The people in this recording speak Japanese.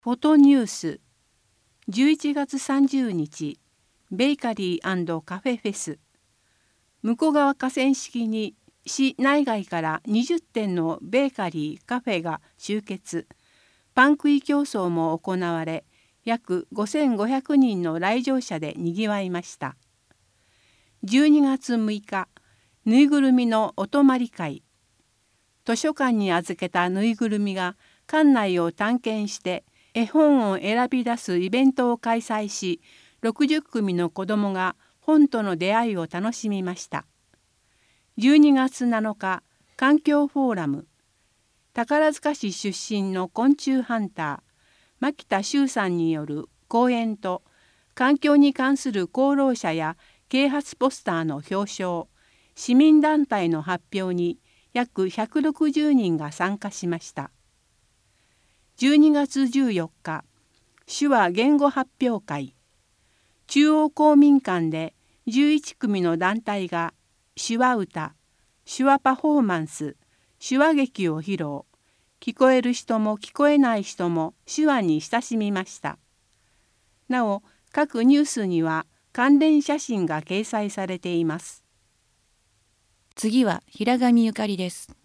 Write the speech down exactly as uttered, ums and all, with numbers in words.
フォトニュースじゅういちがつさんじゅうにちベーカリー&カフェフェス向川河川敷に市内外からにじゅってんのベーカリー・カフェが集結。パン食い競争も行われ約ごせんごひゃくにんの来場者でにぎわいました。じゅうにがつむいかぬいぐるみのお泊まり会。図書館に預けたぬいぐるみが館内を探検して絵本を選び出すイベントを開催し、ろくじゅっくみの子どもが本との出会いを楽しみました。じゅうにがつなのか、環境フォーラム。宝塚市出身の昆虫ハンター、牧田修さんによる講演と、環境に関する功労者や啓発ポスターの表彰、市民団体の発表に約ひゃくろくじゅうにんが参加しました。じゅうにがつじゅうよっか、手話言語発表会。中央公民館でじゅういちくみの団体が手話歌、手話パフォーマンス、手話劇を披露。聞こえる人も聞こえない人も手話に親しみました。なお、各ニュースには関連写真が掲載されています。 次は平上ゆかりです。